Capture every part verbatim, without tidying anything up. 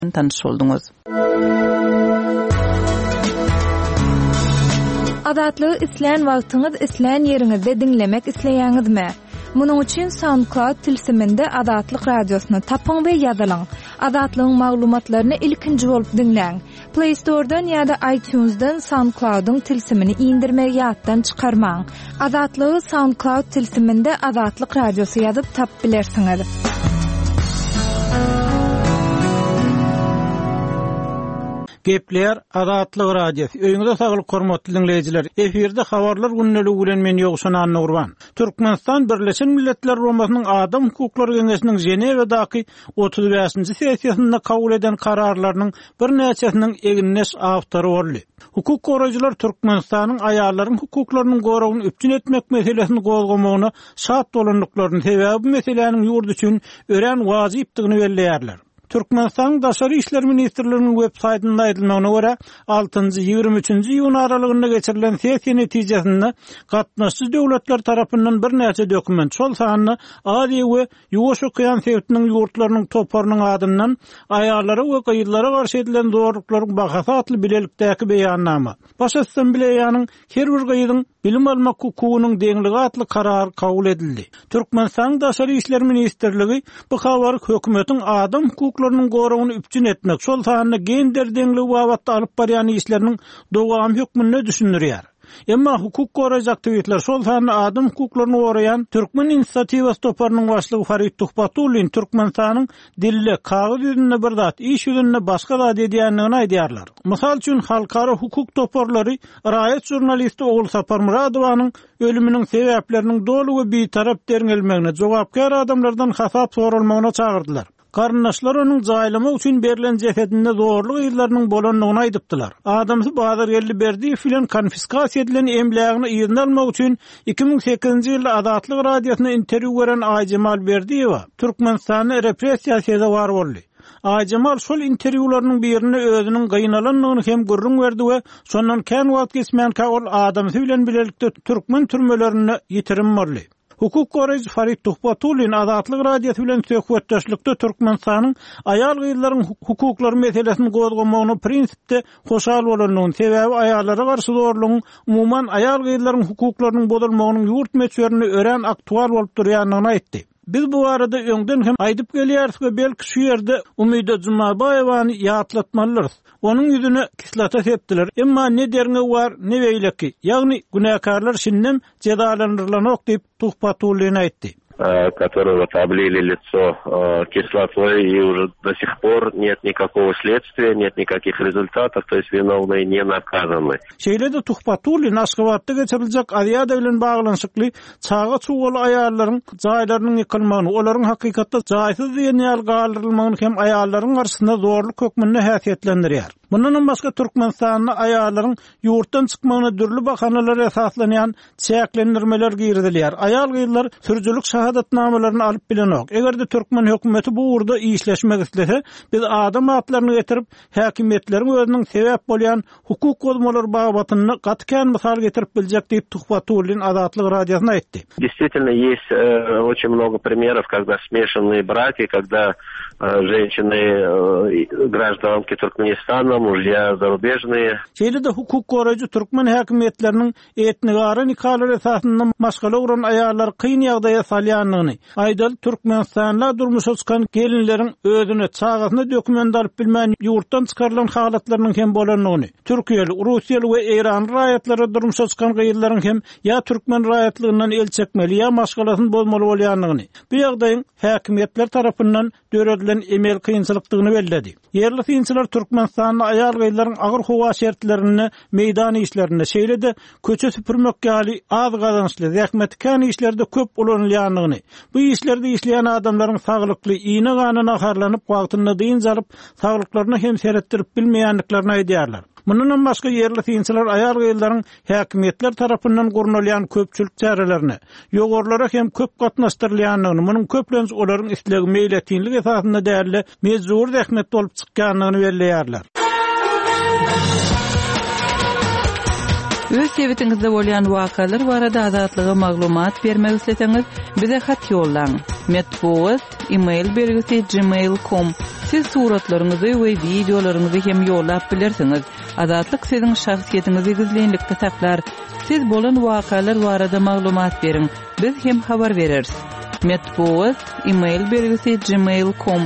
tanış oldunuz. Adatlygy isleýän wagtyňyz isleýän ýeriňizde dinlemek isleýäňizmi? Munuň üçin SoundCloud tilsiminde Adatlyk radiosyny tapyň we ýazylaň. Adatlygyň maglumatlaryny ilkinji bolup dinläň. Play Store'dan ýa-da iTunes'dan SoundCloud'un tilsimini indirmegi ýatdan çykarmaň. Adatlygy SoundCloud tilsiminde Adatlyk radiosy ýazyp tap bilersiňiz. Gepler Adatlyk radiosu. Öýüňizde saglyk hormatly dinleýijiler. Eferde habarlar günneligi bilen men ýogşan Anna Urban. Türkmenistan Birleşen Milletler Romasynyň Adam hukuklary Geňeşiniň Jenewadaky otuz beşinji sessiýasynda kabul eden kararlarynyň bir näçesiniň eginleş awtory boldy. Hukuk goraýjylar Türkmenistanyň aýallaryň hukuklarynyň goragyny üpçün etmek meselesini gozgamagyna şart bolanlyklaryny sebäbi meseleniň ýurdu üçin ören wazypdygyny belleýärler. Türkmenistan Daşary işler ministrliginiň web saýtynda aýdylmagyna görä altynjy ýygrimi üçinji iýun aralygynda geçirilen sessiýa netijesinde gatnaşçy döwletler tarapyndan bir näçe dokument şol sanyny ady we ýoşu kıyan sebäpiniň ýurtlarynyň toparynyň adyndan aýallara we gyýylara garşy edilen dogruklaryň bahasy atly bilelikdäki beýannama. Baş assambleýanyň her bir gyýydyň bilim almak hukugynyň deňligi atly karar kabul edildi. Türkmenistan Daşary işler ministrligi bu habary hökümetiň adam hukuklarynyň goragyny üpçün etmek, şol sanyny gender deňligi wagtda alyp barýan işleriniň dowam hökmüne düşünýär. Emma hukuk goraýjy aktivitler şol sanyny adam hukuklaryny goraýan Türkmen inisiatiwasy toparynyň başlygy Farid Tuhbatulyn Türkmenistanyň dille kağıt ýüzünde bir zat, iş ýüzünde başga zat edýändigini aýdýarlar. Mysal üçin halkara hukuk toparlary Raýat jurnalisti Oğul Sapar Muradowanyň ölüminiň sebäpleriniň dolu we bitarap derňelmegine jogapkar adamlardan hasap sorulmagyna çagyrdylar. Karındaşlar onun zaýlamak üçin berilen cesedinde zorluk ýyllarynyň bolanlygyny aýdypdylar. Adamsy Bahadır Elliberdiýew bilen konfiskasiýa edilen emlegini ýygyny almak üçin iki ming sekizinji ýylda Adatlyk radiosyna interwýu beren Aýjamal Berdiýewa Türkmenistany repressiýasiýada bar boldy. Aýjamal şol interwýularynyň birini özüniň gynalanlygyny hem gurrun berdi we şondan kän wagt geçmän kawul adamsy bilen bilelikde türkmen türmelerini ýitirim boldy. Hukuk goraýjy Farid Tuhbatulyn Adatlyk radiosu bilen söhbetdeşlikde Türkmenistanyň aýal gyýylaryň hukuklary meselesini gozgamagyny prinsipde hoşal bolanlygyny sebäbi aýallara garşy zorlugyň umumyň aýal gyýylaryň hukuklarynyň bozulmagynyň ýurt meçlerini ören aktual bolup durýanyny aýtdy. Biz bu arada öňden hem aýdyp gelýäris we belki şu ýerde Umyda Jumabaýewany ýatlatmalyrys. Onuň ýüzüne kislata sepdiler. Emma ne derňe bar, ne beýleki. Ýagny günäkarlar şinnem cezalandyrylanyok diýip Tuhbatulyn aýtdy. Которого облили лицо кислотой, и уже до сих пор нет никакого следствия, нет никаких результатов, то есть виновные не наказаны. Şeýle-de Tuhbatulyn Aşgabatda geçiriljek aýada bilen baglanyşykly çağa çugaly aýallaryň jaýlarynyň ýykylmagyny, olaryň hakykatda jaýsyz ýerine galdyrylmagyny hem aýallaryň garşysynda zorluk hökmüne häsiýetlendirýär. Bundan başga Türkmenistanyň aýallaryň ýurtdan çykmagyna dürli bahanalar esaslanýan çäklendirmeler girdilýär. Aýal gyýylar sürüjülük şahadatnamalaryny alyp bilenok. Egerde Türkmen hökümeti bu urda işleşmek islese, biz adam atlaryny getirip häkimetleriň özüniň sebäp bolýan hukuk gozmalary babatyny gatken mysal getirip biljek diýip Tuhbatulyn Adatlyk radiosyna aýtdy. Действительно, есть э, очень много примеров, когда смешанные браки, когда э, женщины э, гражданки Туркменистана, mujya zarubejные. Şeýle-de hukuk goraýjy türkmen häkimetleriniň etnigara nikahlary esasynda maşgala uran aýallar kyn ýagdaýa salýanlygyny, aýdal Türkmenistanla durmuşa çykan gelinleriň özüne çağasyna dokument alyp bilmän ýurtdan çykarylan halatlarynyň hem bolanlygyny, Türkiýeli, Russiýaly we Iran raýatlary durmuşa çykan gyýylaryň hem ýa türkmen raýatlygyndan el çekmeli ýa maşgalasyny bozmaly bolýanlygyny, bu ýagdaýyň häkimetler tarapyndan döredilen emel kynçylykdygyny belledi. Yerli kynçylar Türkmenistanyň aýal gyýylaryň agyr howa şertlerini meýdan işlerinde, şeýle-de köçe süpürmek ýaly az gazançly, zähmetkän işlerde köp ulanylýanlygyny, bu işlerde işleýän adamlaryň saglykly, iýne ganyna harlanyp wagtyny dyn alyp, saglyklaryny hem seretdirip bilmeýänliklaryny aýdýarlar. Mundan başga yerli kynçylar aýal gyýylaryň häkimetler tarapyndan gurnalýan köpçülik çärelerini, ýogorlara hem köp gatnaşdyrylýanlygyny, munyň köplenç olaryň istlegi meýletinlik esasynda däli mezur zähmet bolup çykkanlygyny belleýärler. Öz sebetiňizde bolýan wakalar barada azatlyga maglumat bermek isleseňiz, bize hat ýollaň. Metbuat email belgisi gmail dot com. Siz suratlaryňyzy we videolaryňyzy hem ýollap bilersiňiz. Azatlyk siziň şahsiýetiniňizi gizlenlikde saklar. Siz bolan wakalar barada maglumat beriň. Biz hem habar bereriz. Metbuat email belgisi gmail dot com.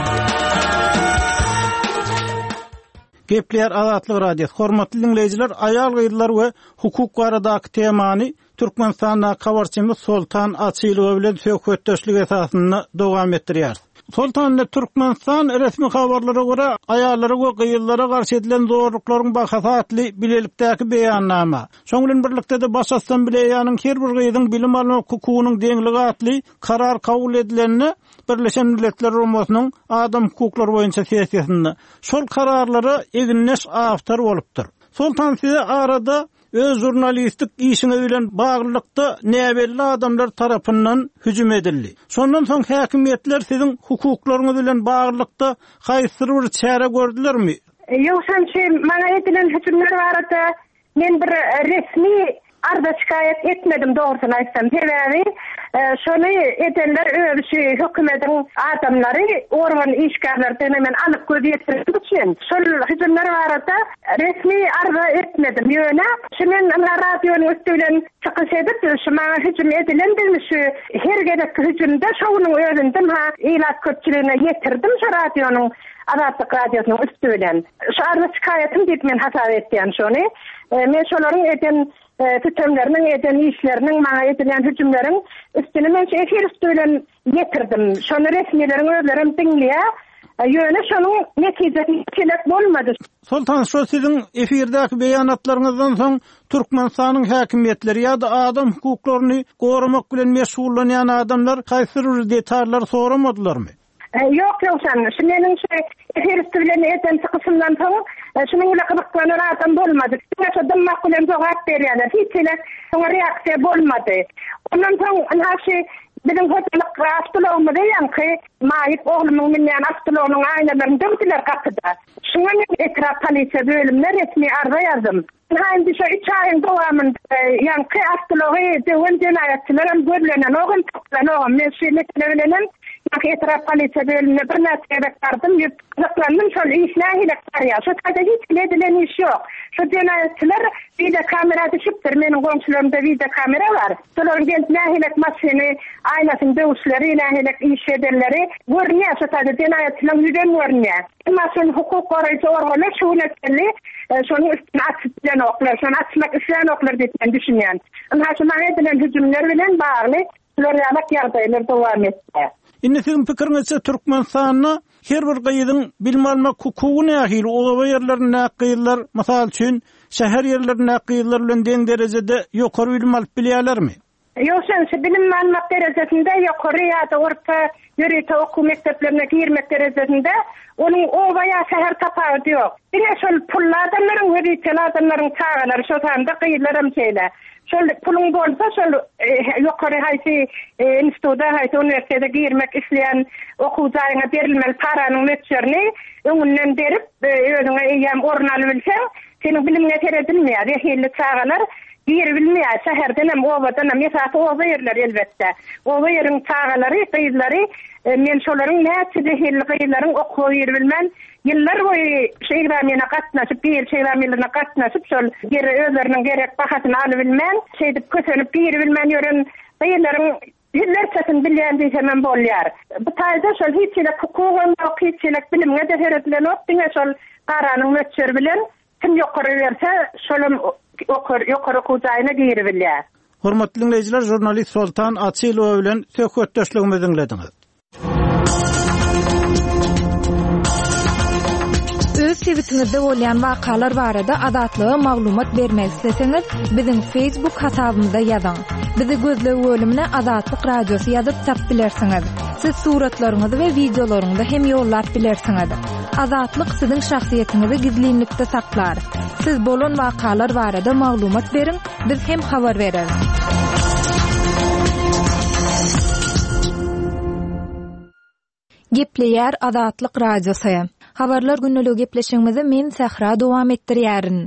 Gepler Azatlyk radiosu. Hormatly dinleyijiler, aýal gyýylar we hukuk baradaky temany Türkmenistanda habarçymyz Sultan Asylow bilen söhbetdeşlik esasyny dowam etdirýär. Sultan Türkmenistan resmi habarlara göre aýallara we gyýylara garşy edilen zorluklaryň bahasatly bilelikdäki beýannama. Şoň bilen birlikde de baş assambleýanyň her bir gyýydyň bilim almak hukugynyň deňligi atly karar kabul edilenini Birleşen Milletler Romasynyň adam hukuklary boýunça sessiýasyny şol kararlary eginleş awtar bolupdyr. Sultan size arada öz jurnalistik işine bilen baglykda näbelli adamlar tarapyndan hüjüm edildi. Şondan soň häkimetler siziň hukuklaryňyz bilen baglykda haýsy bir çäre gördülermi? Ýok, şeýle maňa edilen hüjümler barada men bir resmi arda şikayet etmedim doğrusunu aýtsam. Sebäbi şonu edenler öýsü hökümetiň adamlary organ işgärlerden men alyp gözetdirip üçin şol hüjümler barada resmi arda etmedim. Ýöne şemen radionyň üstünden çykyş edip şu maňa hüjüm edilen şu her gerek hüjümde şonuň özünden ha ilat köpçüligine ýetirdim şu radionyň Azatlyk radiosynyň üstünden. Şu arda şikayetim diýip men hasap etdim şonu. Men şolaryň eden tütemlerinin eden işlerinin maňa edilen hüjümleriň üstüne men efir üstünden getirdim. Şonu resmilerin özlerim dinleýär. Ýöne şonuň netijesi kelek bolmady. Sultan, şu siziň efirdäki beýanatlaryňyzdan soň Türkmenistanyň häkimetleri ýa-da adam hukuklaryny goramak bilen meşgullanýan adamlar haýsy bir detallar soramadylarmy? Yok yok sen, şimdinin şey, efir üstülen eten çıkışından sonra, şununla kılıklanır adam olmadı. Şuna dımmak bilen cevap veriyorlar. Hiç öyle sonra reaksiya olmadı. Ondan sonra her şey, bizim hocalık Astıloğlu'nu diyen ki, Mayip oğlumun minyan Astıloğlu'nun aynalarını dövdüler kapıda. Şuna ne etraf polisiye bölümüne resmi arda yazdım. Hain bir şey üç ayın doğamın, yani ki Astıloğlu'yu dövün cinayetçilerin görülenen oğun toplanan oğun. Ben şu meselelenen, Ak etraf polisiye bölümüne bir näçe beklerdim, ýoklandım şol işler hilekler ya. Şu taýda hiç edilen iş yok. Şu cinayetçiler video kamera düşüpdir. Meniň goňşularymda video kamera var. Şolaryň gelip nähilek maşyny, aýnasyny döwüşleri, nähilek iş ederleri görnýär. Şu taýda cinayetçiler ýüden görnýär. Maşyn hukuk goraýjy organlar şu näçeli, şonu üstüne açyp bilen oklar, şonu açmak isleýän oklar diýip men düşünýän. Ana şu maňa edilen hüjümler bilen bagly şolaryň ýardaýlar dowam etdi. Indi sizin pikiriňizçe Türkmenistanyň her bir gyýydyň bilim almak hukugyny ýahyl oba ýerlerine gyýylar, mysal üçin şäher ýerlerine gyýylar bilen deň derejede ýokary bilim alyp bilýärlermi? Ýok, sen bilim almak derejesinde ýokary ýa-da orta ýöre okuw mekdeplerine girmek derejesinde onun oba ýa şäher tapagy ýok. Ine şol pullardan ödüýän adamlaryň çağalary şo taýda gyýylar hem şeýle. Şol pulun bolsa şol ýokary haýsy institutda haýsy üniversitede girmek isleýän okuwjaryňa berilmeli paranyň meçerini öňünden berip özüňe eýem orun alyp bilseň, seniň bilimine teredilmeýär. Ýa-da çağalar gir bilmeýär, şäherden hem obadan hem ýa-da oba ýerler elbetde. Oba ýeriň çağalary, gyýlary men şolaryň näçe dehilli gyýlaryň okuwy ýer bilmän, ýyllar boýy şeýramyna gatnaşyp, bir şeýramyna gatnaşyp şol geri özleriniň gerek bahasyny alyp bilmän, şeýdip kösenip bir bilmän ýören gyýlaryň hillerçesin bilýän diýsem bolýar. Bu taýda şol hiçlik hukugy, hiçlik bilimge de heredilen ok, diňe şol garanyň meçer bilen kim ýokary berse, şolum okur ýokary okuwjagyna giri bilýär. Hormatly dinleyijiler, jurnalist Sultan Asylow bilen söhbetdeşligimizi dinlediňiz. Öz sebetiňizde bolýan wakalar barada azatlyga maglumat bermek isleseňiz, biziň Facebook hasabymyza ýazyň. Bizi gözlegi bölümine Azatlyk radiosu ýazyp tap bilersiňiz. Siz suratlaryňyzy we videolaryňyzy hem ýollap bilersiňiz. Azatlyk siziň şahsiýetiniňizi gizlinlikde saklar. Siz bolan wakalar barada maglumat beriň, biz hem habar bereriz. Gepleýär Azatlyk radiosu. Habarlar günneligi gepleşigimizi men Sahra dowam etdirýärin.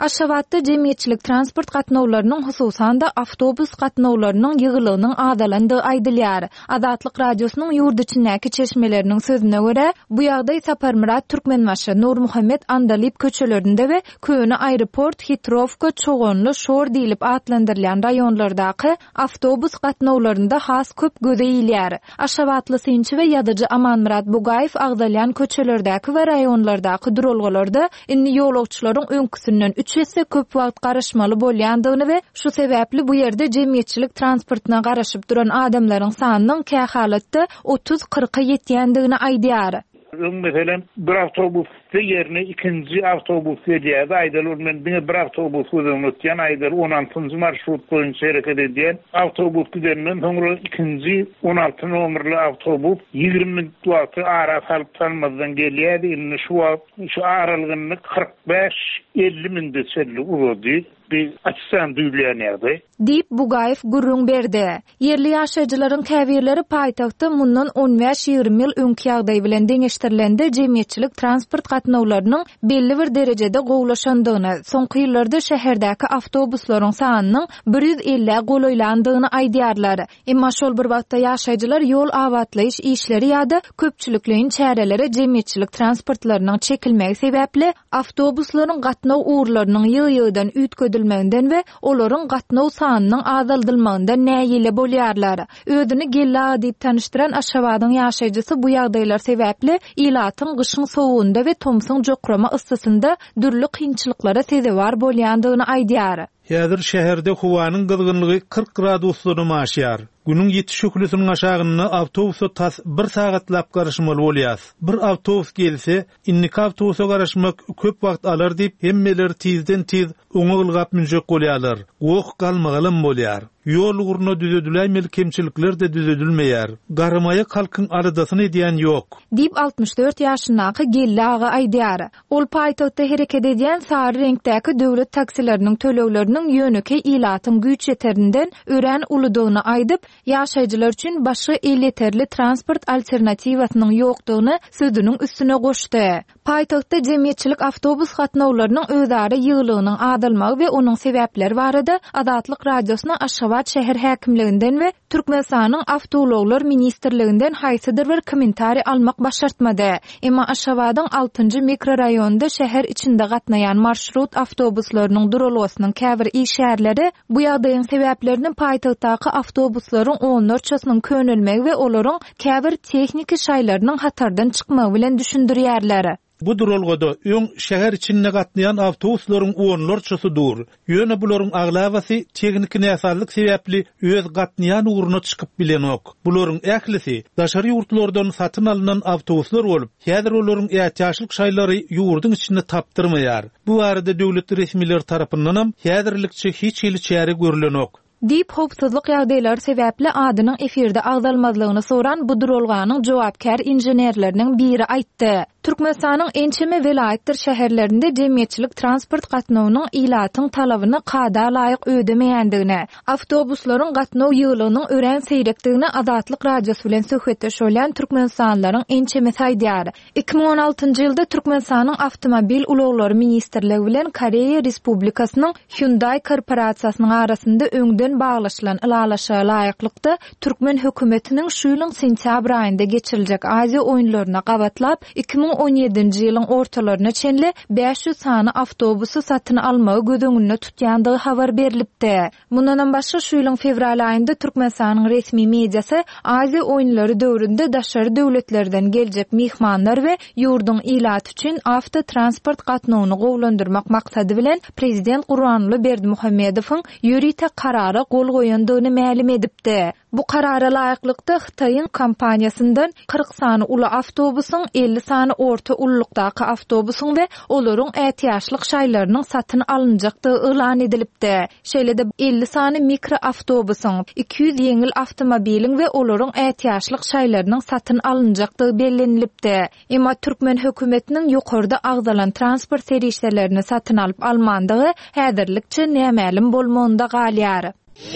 Aşgabatda jemgyýetçilik transport gatnawlarynyň hususan da awtobus gatnawlarynyň ýygylygynyň adalandy aýdylýar. Adatlyk radiosynyň ýurt içindäki çeşmeleriniň sözüne görä, bu ýagdaý Saparmurat, Türkmenmaşy, Nurmuhammed, Andalip köçelerinde we Köne aeroport, Hitrovka, Çogonly, Şor diýilip atlandyrılan raýonlardaky awtobus gatnawlarynda has köp gözeýilýär. Aşgabatly Synçy we ýadyjy Amanmurat Bugaýew agdalyan köçelerdäki we raýonlardaky durulgalarda inni ýolagçylaryň öňküsünden üç hesse köp wagt garaşmaly bolýandygyny we şu sebäpli bu ýerde jemgyýetçilik transportyna garaşyp duran adamlaryň sanynyň kä halatda otuz kırka ýetýändigini aýdýar. Mesela bir avtobus yerine ikinci avtobus ediydi. Aydalar men bir avtobus ödemekten aydalar on altıncı marşrut boyunca hareket ediyen avtobus üzerinden sonra ikinci on altı numaralı avtobus yirmi minut vakti ara salıp salmadan geliyordu. İnne şu şu aralığını kırk beş elli minut selli uzadı. Bir açsan duyulanýardy. Dip Bugaýew gurrun berdi. Yerli ýaşaýjylaryň käbirleri paýtagtda mundan on beş ýygrimi ýyl öňki ýagdaý bilen deňeşdirilende jemgyýetçilik transport gatnawlarynyň belli bir derejede gowlaşandygyny, soňky ýyllarda şäherdäki awtobuslaryň sanynyň bir ýüz elli golaýlandygyny aýdýarlar. Emma şol bir wagtda ýaşaýjylar ýol awatlaýyş işleri ýa-da köpçülikliň çäreleri jemgyýetçilik transportlarynyň çekilmegi sebäpli awtobuslaryň gatnaw uğurlarynyň ýygy-ýygydan üýtgedilmegi we olaryň gatnaw sanynyň azaldylmagynda näýile bolýarlar. Ödüni gella diýip tanışdyran Aşgabatyň ýaşaýjysy bu ýagdaýlar sebäpli ilatyň gyşyň sowugunda we tomsyň jokrama ıssysynda dürli kynçylyklara sezebar bolýandygyny aýdýar. Häzir şäherde howanyň gyzgynlygy kırk graduslary maşýar. Günüň ýetiş ökülüsiniň aşagyny awtobusda tas bir sagatlap garaşmaly bolýas. Bir awtobus gelse, inniki awtobusa garaşmak köp wagt alar diýip hemmeler tizden tiz oňa gylgap münjek bolýarlar. Gok galmagalym bolýar. Ýol ugruna düzedilenmeli kemçilikler de düzedilmeýär. Garamaýa halkyň aradasyny edýän ýok. Dip altmış dört ýaşyndaky Gella aga aýdýar. Ol paýtagtda hereket edýän sary reňktäki döwlet taksileriniň tölegleriniň ýöneki ilatyň güýç ýeterinden ören uludygyny aýdyp, ýaşaýjylar üçin başga eliterli transport alternatiwasynyň ýokdugyny sözüniň üstüne goşdy. Paýtagtda jemgyýetçilik awtobus gatnawlarynyň özari ýygylygynyň adalmagy we onuň sebäpleri barada Adatlyk radiosyna Aşgabat şäher häkimliginden we Türkmenistanyň awtologlar ministrliginden haýsydyr bir kommentari almak başartmady. Emma Aşgabatyň altıncı mikroraýonunda şäher içinde gatnaýan marşrut awtobuslarynyň durulgasynyň käbir işärleri bu ýagdaýyň sebäplerini paýtagtdaky awtobuslaryň onlarçasynyň könülmegi we olaryň käbir tehnik şaýlarynyň hatardan çykmagy bilen düşündirýärler. Bu durulgada öň şäher içinde gatnaýan awtobuslaryň onlarçasy dur. Ýöne bularyň aglabasy teknik näsalyk sebäpli öz gatnaýan ugruna çykyp bilenok. Bularyň ählisi daşary ýurtlardan satyn alynan awtobuslar bolup, häzir olaryň ähtiýaçlyk şaýlary ýurdyň içinde tapdyrmaýar. Bu barada döwlet resmiler tarapyndan häzirlikçe hiç ýyly çäre görülenok. Dip howpsuzlyk ýagdaýlary sebäpli adynyň efirde agdalmazlygyny soran bu durulganyň jogapkär injenerleriniň biri aýtdy. Türkmenistanyň ençeme velayetdir şäherlerinde jemgyýetçilik transport gatnawynyň ilatyň talabyny kada laýyk ödemeýändigine, awtobuslaryň gatnaw ýygylygynyň ören seýrekdigine Adatlyk radiosu bilen söhbetdeş bolan türkmenistanlylaryň ençeme aýdýar. iki bin on altıncı ýylda Türkmenistanyň Awtomobil uloglary ministrligi bilen Koreýa Respublikasynyň Hyundai korporasiýasynyň arasynda öňden baglaşylan ilalaşa laýyklykda Türkmen hökümetiniň şu ýylyň sentyabr aýynda geçiriljek Aziýa oýunlaryna gabatlap iki bin on ýedinji ýylyň ortalaryna çenli beş yüz sany awtobusu satyn almagy gödöňünde tutýandygy habar berilipdi. Mundan başga şu ýylyň fevral aýynda Türkmenistanyň resmi mediasy Aziýa oýunlary döwründe daşary döwletlerden geljek mihmanlar we ýurdun ilaty üçin awtotransport gatnawyny gowlandyrmak maksady bilen prezident Gurbanly Berdimuhammedowyň ýörite karary gol goýandygyny ma'lum edipdi. Bu karara laýyklykda Xitaýyň kompaniýasyndan kırk sany uly awtobusyň, elli sany orta ullukdaky awtobusyň we olaryň ähtiýaçlyk şaýlarynyň satyn alynjakdygy elan edilipdi. Şeýlede elli sany mikro awtobusyň, iki yüz ýeňil awtomobiliň we olaryň ähtiýaçlyk şaýlarynyň satyn alynjakdygy bellenilipdi. Emma Türkmen hökümetiniň ýokarda agdalan transport serişlerini satyn alyp almandygy häzirlikçe nämälim bolmagynda galýar.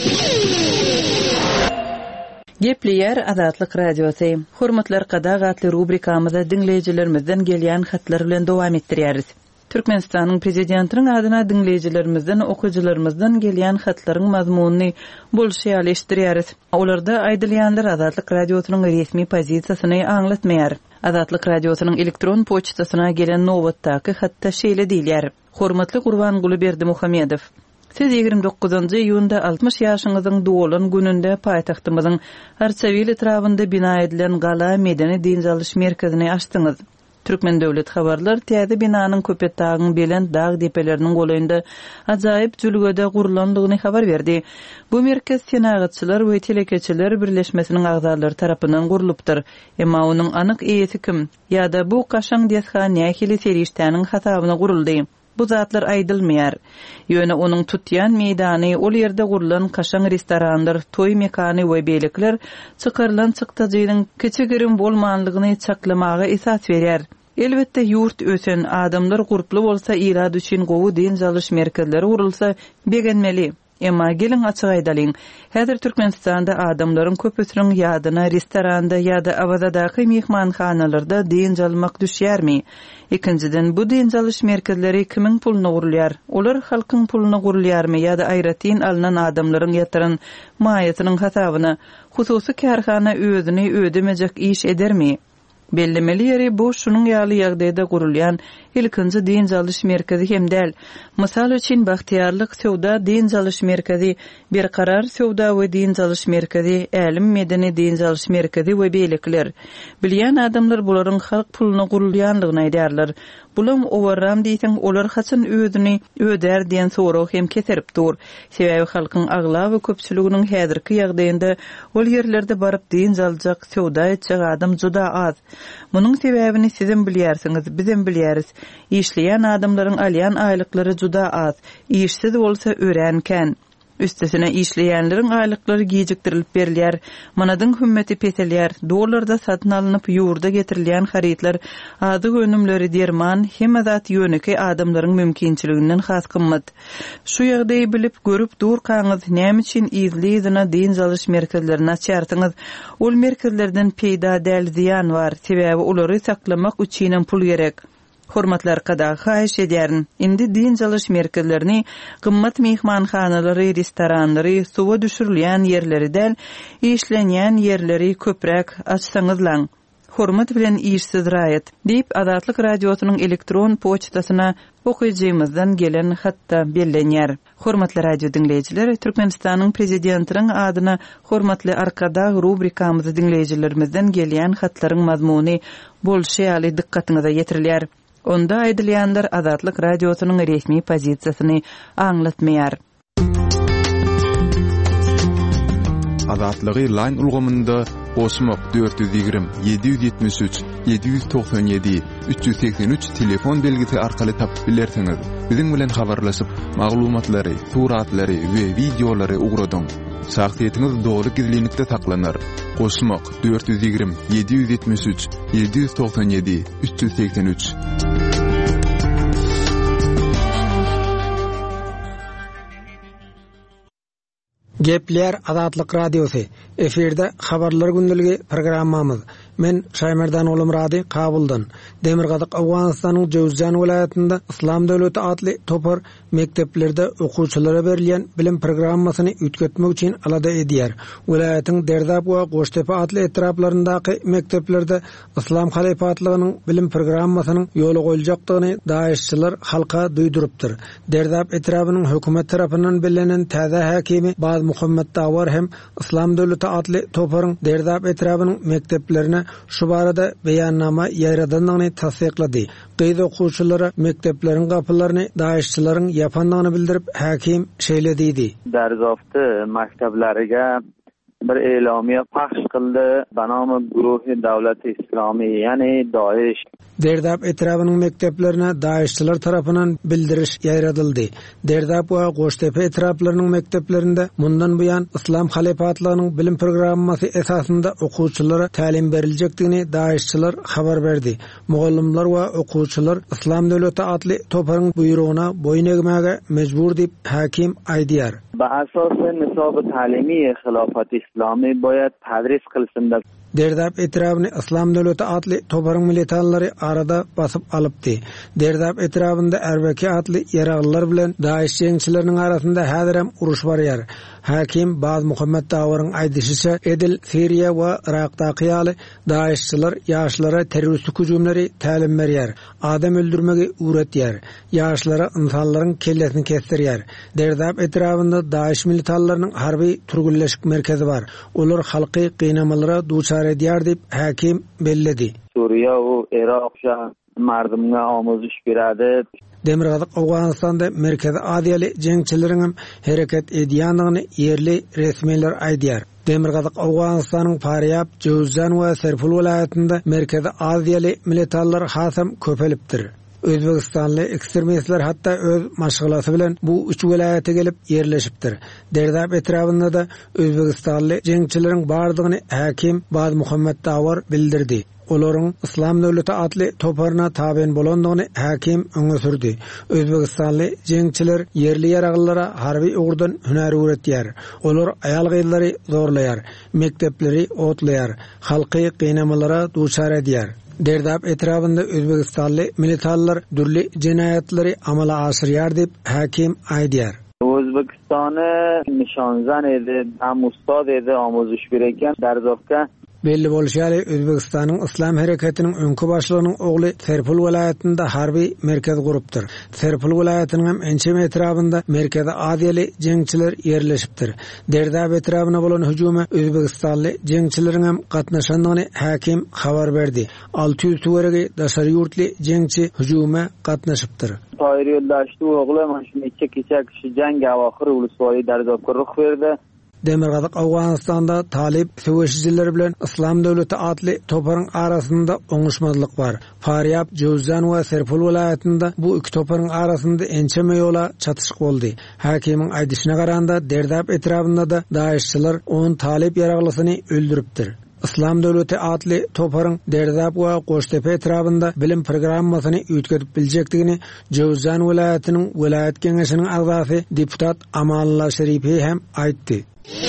Gepleyer Adatlyk radiosu. Hormatlar, qada gatly rubrikamyzda dinleýijilerimizden gelýän hatlar bilen dowam etdirýäris. Türkmenistanyň prezidentiniň adyna dinleýijilerimizden, okuwçylarymyzdan gelýän hatlaryň mazmunyny bolşýarlaşdyrýarys. Olarda aýdylýanlar Azatlyk radiosynyň resmi pozisiýasyny aňlatmaýar. Azatlyk radiosynyň elektron poçtasyna gelen nowatdaky hatda şeýle diýilýär. Hormatly Gurbanguly Berdimuhammedow, siz ýigirme dokuzunçy iýunda altmış ýaşyňyzyň dolan gününde paýtagtymyzyň Arçavil etrafynda bina edilen Gala Medeni Dinjalyş merkezini açdyňyz. Türkmen Döwlet Habarlar täze binanyň köpetdagyň belen dag depeleriniň golaýynda ajaýyp jülgede gurulandygyny habar berdi. Bu merkez senagatçylar we telekeçiler birleşmesiniň agzalary tarapyndan gurulypdyr. Emma onuň anyk eýesi kim? Ýa-da bu kaşaň diýeshan nähili seriştäniň hasabyna guruldy. Bu zatlar aýdylmaýar. Ýöne onuň tutýan meýdany ol ýerde gurulan kaşaň restoranlar, toý mekany we beýlikler çykarylan çykdagynyň keçigirin bolmanlygyny çaklamaga esas berýär. Elbetde ýurt ösen adamlar guruply bolsa ýa-da üçin gowy dinjalyş merkezleri gurulsa begenmeli. Emma gelin açyk aýdalyň. Häzir Türkmenistanda adamlaryň köpüsiniň ýadyna restoranda ýa-da awazadaky mehmanhanalarda dinjalmak düşýärmi? Ikinciden, bu dinjalyş merkezleri kimiň puluna gurulýar? Olar halkyň puluna gurulýarmy ýa-da aýratyn alynan adamlaryň ýatyran maýatynyň hasabyna hususy kärhana özüni ödemejek iş edermi? Bellemeli ýeri bu şunun ýaly ýagdaýda gurulýan ilkinji dinjalyş merkezi hem däl. Mysal üçin Bahtiýarlyk Sowda dinjalyş merkezi, Berkarar Sowda we dinjalyş merkezi, Älim Medeni dinjalyş merkezi we beýlikler. Bilýän adamlar bularyň halk puluna gurulýanlygyny aýdýarlar. Bulam owaram diýsen olar haçan özüni öder diýen soraw hem keserip dur. Sebäbi halkyň agla we köpçüliginiň häzirki ýagdaýynda ol ýerlerde baryp dinjaljak sowda etjek adam juda az. Munyň sebäbini sizin bilýärsiňiz, bizem bilýäris. İşleýän adamlaryň alýan aýlyklary juda az. İşsiz bolsa örenken. Üstesine işleýänleriň aýlyklary gijikdirilip berilýär. Manadyň hümmeti peselýär. Dolarda satyn alynıp ýurda getirilýän haritler ady önümleri derman hem zat ýöneki adamlaryň mümkinçiliginden has kymmat. Şu ýagdaýy bilip görüp dur kaňyz näme üçin izlizina dinjalyş merkezlerini açýarsyňyz? Ol merkezlerden peýda däl ziýan bar. Sebäbi olary saklamak üçin pul gerek. Hormatlar kada haýyş edýärin. Indi dinjalyş merkezlerini, gymmat mehmanhanalary, restoranlary, suwa düşürilýän ýerleri däl, işlenýän ýerleri köprek açsaňyzlaň. Hormat bilen işsiz raýat diýip Azatlyk radiosynyň elektron poçtasyna okuwçymyzdan gelen hatda bellenýär. Hormatly radio dinleýijiler, Türkmenistanyň prezidentiniň adyna hormatly arkada rubrikamyzy dinleýijilerimizden gelýän hatlaryň mazmuny bolşýaly dikkatiňize ýetirilýär. Onda aýdylýanlar Azatlyk radiosynyň resmi pozisiýasyny aňlatmaýar. Azatlygy line ulgamynda Osmok dört yüz ýygrimi yedi yüz ýetmiş üç yedi yüz toksan ýedi üç yüz seksen üç telefon belgisi arkaly tapyp bilersiňiz. Biziň bilen habarlaşyp maglumatlary, suratlary we videolary ugradyň. Şahsiýetiniz dogry gizlilikde saklanar. Osmok dört yüz ýygrimi yedi yüz ýetmiş üç yedi yüz toksan ýedi üç yüz seksen üç. Gepler Azatlyk radiosu. Eferde habarlar gündəligi programmamız. Men Şaýmerdan oğlum Radi Kabuldan. Demirgazyk Awganystanyň Jowzjan welaýatynda İslam Döwleti adly topar mekteplerde okuwçylara berilýän bilim programmasyny ütketmek üçin alada edýär. Welaýatyň Derdap we Goştepe adly etraplaryndaki mekteplerde İslam halifatlygynyň bilim programmasynyň ýoly goýuljakdygyny daýyşçylar halka duýdurypdyr. Derdap etrapynyň hökümet tarapyndan belenen täze häkimi Baz Muhammed Dawar hem İslam Döwleti adly toparyň Derdap etrapynyň mekteplerine şu barada beýannama ýaradanlygyny tasdiklady. Gyýdy okuwçylara mektepleriň gapylaryny daýyşçylaryň ýapanlygyny bildirip häkim şeýle diýdi. Derzofty maktablariga bir e'lomiýa pax kıldy. Banamy Guruhi Dawlati Islomi, ýani Daesh. Derdap etrapynyň mekteplerine daýyşçylar tarapyndan bildiriş ýaýradyldy. Derdap we Goştepe etraplarynyň mekteplerinde mundan buýan İslam halifatlygynyň bilim programmasy esasynda okuwçylara talim beriljekdigini daýyşçylar habar berdi. Mugallimler we okuwçylar İslam Döwleti adly toparyň buýrugyna boyun egmäge mejbur diýip häkim aýdýar. Ba asasy nisab talimi Hilafat Islami boýat tadris kılsynda. Derdap etrafını İslam Döwleti adlı toparyň militantları arada basyp alypdy. Derdap etrafında Erbeki adlı ýaraglylar bilen Daeş jeňçileriniň arasynda häzirem uruş barýar. Hakim Baz Muhammed Dawaryň aýdysynça Edil, Siriýa we Irakdaky ýaly Daeşçiler ýaşlara terroristlik hüjümleri tälim berýär. Adam öldürmegi uğratýar. Ýaşlara insanlaryň kellesini kestirýär. Derdap etrafında Daeş militantlarynyň harby turgulleşik merkezi bar. Olar halky gynamalara duçar edýär diýip hakim belledi. Suriýa we Irakça mardymga amuzyş beradi. Demirgazyk Awganistanda merkezi adiýaly jeňçileriň hereket edýändigini ýerli resmiler aýdýar. Demirgazyk Awganistanyň Faryab, Jowzan we Serpul welaýatynda merkezi adiýaly militantlar hasam köpelipdir. Özbekistanly ekstremistler hatta öz maşgalasy bilen bu üç welaýata gelip ýerleşipdir. Derdap etrafynda da Özbekistanly jeňçileriň bardygyny hakim Baz Muhammed Dawar bildirdi. Olaryň İslam Döwleti adly toparyna taben bolandygyny hakim öňe sürdi. Özbekistanly jeňçiler ýerli ýaraglylara harby ugurdan hünär öwretýär. Olar aýal gyzlary zorlaýar, mektepleri otlaýar, halky gynamalara duçar edýär. Derdap etrafında Özbekistanly militantlar dürli jenaýatlary amala aşyrýar diýip hakim aýdýar. Özbekistany nişanzan edi, hem ustad edi, amuzyş bereken Derdapka. Belli bolşaly Özbekistanyň İslam hereketiniň öňkü başlygynyň ogly Serpul welaýatynda harby merkez gurupdyr. Serpul welaýatynyň hem ençem etrafynda merkezi adiýaly jeňçiler ýerleşipdir. Derdap etrafyna bolan hüjüme Özbekistanly jeňçileriň hem gatnaşandygyny hakim habar berdi. alty ýüz töweregi daşary ýurtly jeňçi hüjüme gatnaşypdyr. Taýir ýoldaşdy ogly maşyny iki keçek kişi jang awakry uluswaly Derdapka ruh berdi. Demirgazyk Awganistanda talip söwüşçiler bilen İslam Döwleti adly toparyň arasynda oňuşmazlyk bar. Faryab, Jowzan we Serpul welaýatynda bu iki toparyň arasynda ençeme ýola çatyşyk boldy. Hakimiň aýdyşyna garanda Derdap etrafynda da Daeşçiler on talip ýaraglysyny öldüripdir. İslam Döwleti adly toparyň Derdap we Goştepe etrafynda bilim programmasyny üýtgedip biljekdigini Jowzan welaýatynyň welaýat keňeşiniň agzasy deputat Amanullah Şerifi hem aýtdy.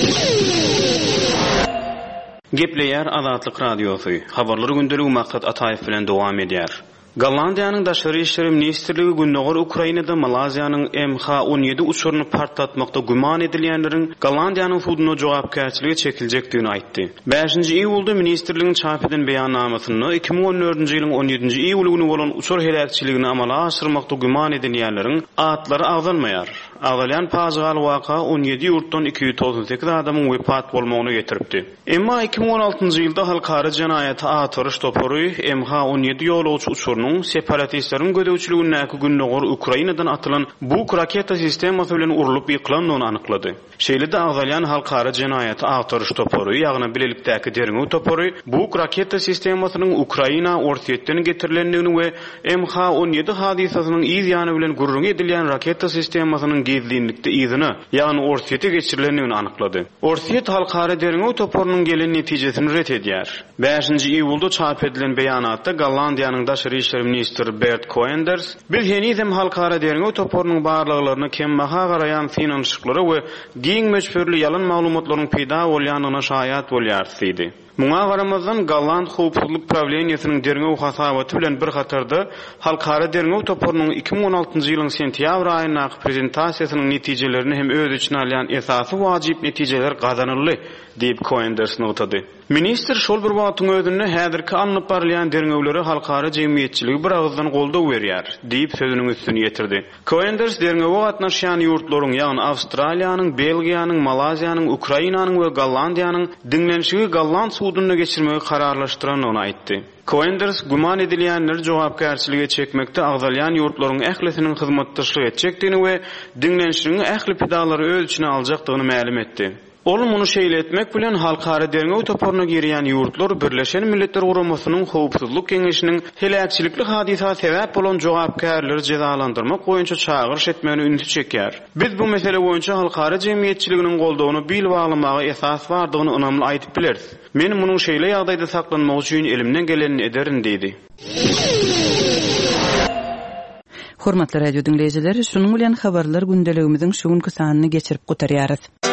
Gepleýär Azatlyk radiosu. Habarlary gündelik maksat Ataýew bilen dowam edýär. Gollandiýanyň daşary işleri ministrligi günnäger Ukrainada Malaziýanyň M H on ýedi uçuryny partlatmakda güman edilýänleriň Gollandiýanyň sudyna jogapkärçiligi çekiljekdigini aýtdy. beşinji iýulda ministrligiň çap eden beýannamasyny iki ming on dördünji ýylyň on ýedinji iýuly güni bolan uçur helakçiligini amala aşyrmakda güman edilýänleriň atlary agzalmaýar. Agzalýan paýgaly waka on ýedi ýurtdan iki ýüz toksan sekiz adamyň wepat bolmagyna getiripdi. Emma iki ming on altynjy ýylda halkara jenaýat atyryş topary M H on ýedi ýolagçy uçurynyň separatistleriň gödäwçiligindäki günnäger Ukrainadan atylan bu raketa sistemasy bilen urulup ýykylandygyny anyklady. Şeýle-de agzalýan halkara jenaýat atyryş topary ýagny bilelikdäki derňew topary bu raketa sistemasynyň Ukraina ortaýetden getirilendigini we M H on ýedi hadisasynyň ýany bilen gurrun edilýän raketa sistemasynyň gizlilikde ýygyny ýagny ortaýete geçirilendigini anyklady. Ortaýet halkara derňew toparynyň gelen netijesini ret edýär. beşinji iýulda çap edilen beýanatda Gollandiýanyň daşary işler ministri Bert Koenders bir henizem halkara derňew toparynyň barlyklaryny kemmaha garaýan finansyklary we giň meşhurly ýalan maglumatlaryň peýda bolýanyna şaýat bolýar diýdi. Muňa garamazdan Golland howpsuzlyk prawleniýasynyň derňew hasabaty bilen bir hatarda halkara derňew toparynyň iki ming on altynjy ýylyň sentýabr aýyna prezentasiýasynyň netijelerini hem öz içine alýan esasy wajyp netijeler gazanyldy diýip Koenders notady. Minister şol bir wagtyň özünde häzirki alınıp barýan derňewleri halkara jemgyýetçiligi bir agzdan goldaw berýär diýip sözüniň üstüne ýetirdi. Koenders derňewe gatnaşýan ýurtlaryň ýagny Awstraliýanyň, Belgiýanyň, Malaziýanyň, Ukrainanyň we Gollandiýanyň diňlenşigi Golland sudyna geçirmegi kararlaşdyranlygyny aýtdy. Koenders güman edilýänler jogapkärçilige çekmekde agzalýan ýurtlaryň ählisiniň hyzmatdaşlyk etjekdigini we diňlenşiginiň ähli pidalary öz içine aljakdygyny ma'lum etdi. Oğlum bunu şeýle etmek bilen halkara derňew toparyna girýän ýurtlar Birleşen Milletler Guramasynyň howpsuzlyk keňeşiniň helakçilikli hadisa sebäp bolan jogapkärleri jezalandyrmak boýunça çağırış etmegini ündü çekýär. Biz bu mesele boýunça halkara jemgyýetçiliginiň goldawyny bil baglymagy esas bardygyny önamly aýdyp bileriz. Men munyň şeýle ýagdaýda saklanmagy üçin elimden gelenini ederin diýdi. Hormatly radio dinleýijiler, şunuň bilen habarlar gündeligimiziň şu günkü sanyny geçirip gutarýarys.